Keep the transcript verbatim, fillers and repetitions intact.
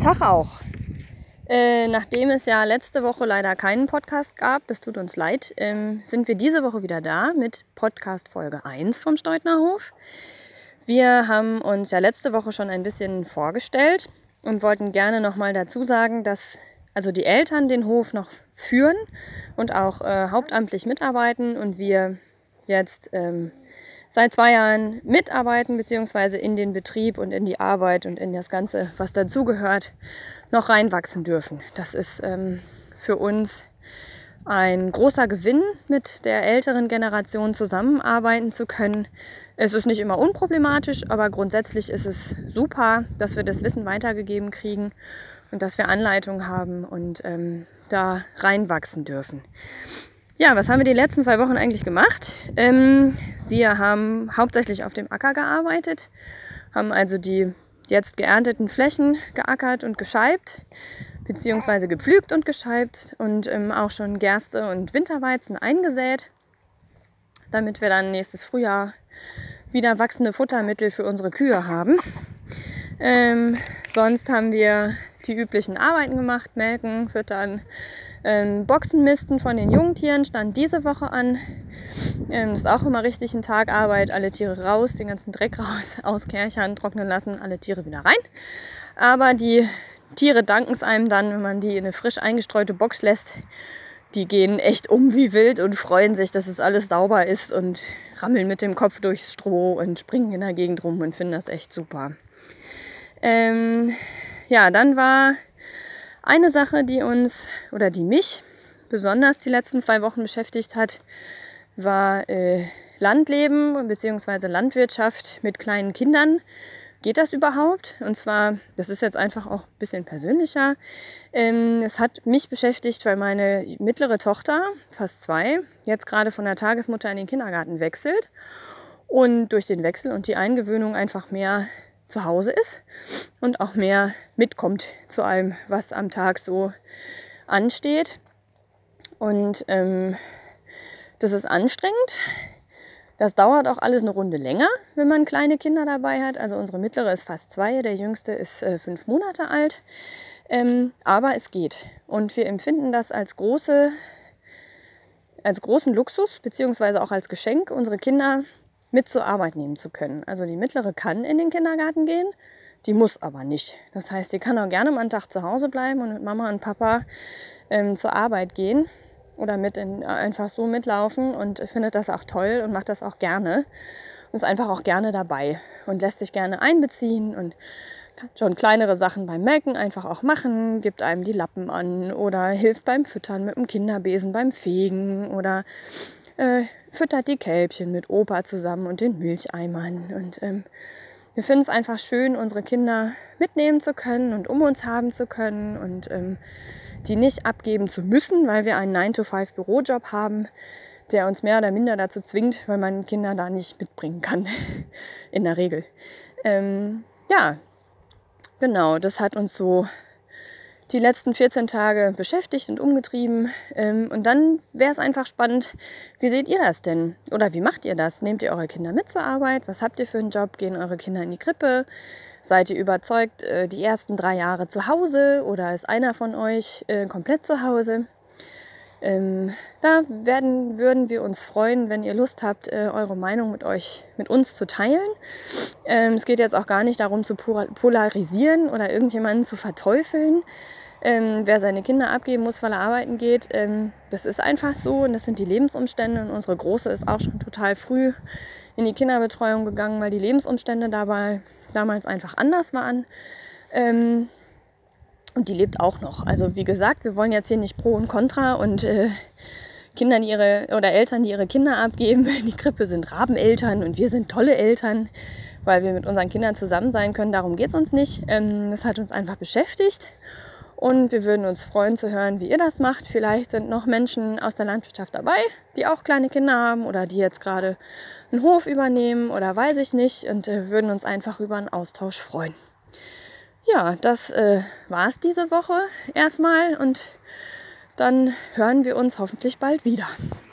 Tag auch. Äh, nachdem es ja letzte Woche leider keinen Podcast gab, das tut uns leid, ähm, sind wir diese Woche wieder da mit Podcast Folge eins vom Steutnerhof. Wir haben uns ja letzte Woche schon ein bisschen vorgestellt und wollten gerne nochmal dazu sagen, dass also die Eltern den Hof noch führen und auch äh, hauptamtlich mitarbeiten und wir jetzt ähm, seit zwei Jahren mitarbeiten, beziehungsweise in den Betrieb und in die Arbeit und in das Ganze, was dazugehört, noch reinwachsen dürfen. Das ist ähm, für uns ein großer Gewinn, mit der älteren Generation zusammenarbeiten zu können. Es ist nicht immer unproblematisch, aber grundsätzlich ist es super, dass wir das Wissen weitergegeben kriegen und dass wir Anleitungen haben und ähm, da reinwachsen dürfen. Ja, was haben wir die letzten zwei Wochen eigentlich gemacht? Ähm, wir haben hauptsächlich auf dem Acker gearbeitet, haben also die jetzt geernteten Flächen geackert und gescheibt, beziehungsweise gepflügt und gescheibt und ähm, auch schon Gerste und Winterweizen eingesät, damit wir dann nächstes Frühjahr wieder wachsende Futtermittel für unsere Kühe haben. Ähm, sonst haben wir die üblichen Arbeiten gemacht, melken, füttern, ähm, Boxenmisten von den Jungtieren stand diese Woche an. Ähm, das ist auch immer richtig ein Tag Arbeit, alle Tiere raus, den ganzen Dreck raus, auskerchern, trocknen lassen, alle Tiere wieder rein. Aber die Tiere danken es einem dann, wenn man die in eine frisch eingestreute Box lässt. Die gehen echt um wie wild und freuen sich, dass es alles sauber ist und rammeln mit dem Kopf durchs Stroh und springen in der Gegend rum und finden das echt super. Ähm, ja, dann war eine Sache, die uns oder die mich besonders die letzten zwei Wochen beschäftigt hat, war äh, Landleben bzw. Landwirtschaft mit kleinen Kindern. Geht das überhaupt? Und zwar, das ist jetzt einfach auch ein bisschen persönlicher. Ähm, es hat mich beschäftigt, weil meine mittlere Tochter, fast zwei, jetzt gerade von der Tagesmutter in den Kindergarten wechselt und durch den Wechsel und die Eingewöhnung einfach mehr zu Hause ist und auch mehr mitkommt zu allem, was am Tag so ansteht. Und ähm, das ist anstrengend. Das dauert auch alles eine Runde länger, wenn man kleine Kinder dabei hat. Also unsere mittlere ist fast zwei, der jüngste ist äh, fünf Monate alt. Ähm, aber es geht. Und wir empfinden das als große, als großen Luxus, beziehungsweise auch als Geschenk, unsere Kinder mit zur Arbeit nehmen zu können. Also die mittlere kann in den Kindergarten gehen, die muss aber nicht. Das heißt, die kann auch gerne mal einen Tag zu Hause bleiben und mit Mama und Papa ähm, zur Arbeit gehen oder mit in, einfach so mitlaufen und findet das auch toll und macht das auch gerne und ist einfach auch gerne dabei und lässt sich gerne einbeziehen und kann schon kleinere Sachen beim Melken einfach auch machen, gibt einem die Lappen an oder hilft beim Füttern mit dem Kinderbesen beim Fegen oder Äh, füttert die Kälbchen mit Opa zusammen und den Milcheimern. Und ähm, wir finden es einfach schön, unsere Kinder mitnehmen zu können und um uns haben zu können und ähm, die nicht abgeben zu müssen, weil wir einen nine to five Bürojob haben, der uns mehr oder minder dazu zwingt, weil man Kinder da nicht mitbringen kann, in der Regel. Ähm, ja, genau, das hat uns so die letzten vierzehn Tage beschäftigt und umgetrieben. Ähm, und dann wäre es einfach spannend, wie seht ihr das denn? Oder wie macht ihr das? Nehmt ihr eure Kinder mit zur Arbeit? Was habt ihr für einen Job? Gehen eure Kinder in die Krippe? Seid ihr überzeugt, äh, die ersten drei Jahre zu Hause? Oder ist einer von euch äh, komplett zu Hause? Ähm, da werden, würden wir uns freuen, wenn ihr Lust habt, äh, eure Meinung mit euch, mit uns zu teilen. Ähm, es geht jetzt auch gar nicht darum zu polarisieren oder irgendjemanden zu verteufeln. Ähm, wer seine Kinder abgeben muss, weil er arbeiten geht, ähm, das ist einfach so und das sind die Lebensumstände. Und unsere Große ist auch schon total früh in die Kinderbetreuung gegangen, weil die Lebensumstände dabei damals einfach anders waren. Ähm, Und die lebt auch noch. Also wie gesagt, wir wollen jetzt hier nicht Pro und Contra und äh, Kinder, die ihre oder Eltern, die ihre Kinder abgeben. Die Krippe sind Rabeneltern und wir sind tolle Eltern, weil wir mit unseren Kindern zusammen sein können. Darum geht es uns nicht. Ähm, das hat uns einfach beschäftigt. Und wir würden uns freuen zu hören, wie ihr das macht. Vielleicht sind noch Menschen aus der Landwirtschaft dabei, die auch kleine Kinder haben oder die jetzt gerade einen Hof übernehmen oder weiß ich nicht. Und äh, würden uns einfach über einen Austausch freuen. Ja, das äh, war es diese Woche erstmal und dann hören wir uns hoffentlich bald wieder.